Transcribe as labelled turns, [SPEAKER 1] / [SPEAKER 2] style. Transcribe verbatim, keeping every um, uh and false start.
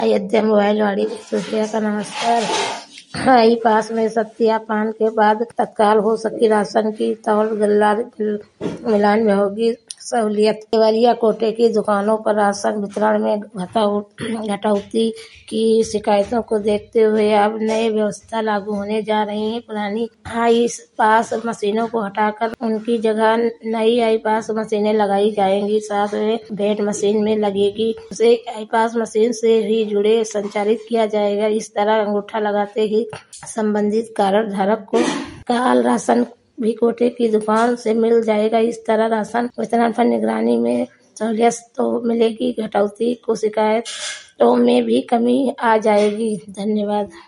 [SPEAKER 1] Ayodhya mobile वाड़ी सुप्रिया का नमस्कार। ई पास में सत्यापन के बाद तत्काल हो सकी राशन की तौल गल्ला मिलान में होगी सहूलियत। केवलिया कोटे की दुकानों पर राशन वितरण में घटौती की शिकायतों को देखते हुए अब नई व्यवस्था लागू होने जा रही है। पुरानी आई पास मशीनों को हटाकर उनकी जगह नई आई पास मशीनें लगाई जाएंगी। साथ में वेट मशीन में लगेगी उसे आई पास मशीन से ही जुड़े संचालित किया जाएगा। इस तरह अंगूठा लगाते ही संबंधित कार्ड धारक को काल राशन भी कोटे की दुकान से मिल जाएगा। इस तरह राशन वितरण पर निगरानी में सहूलियत तो मिलेगी, घटौती को शिकायतों में भी कमी आ जाएगी। धन्यवाद।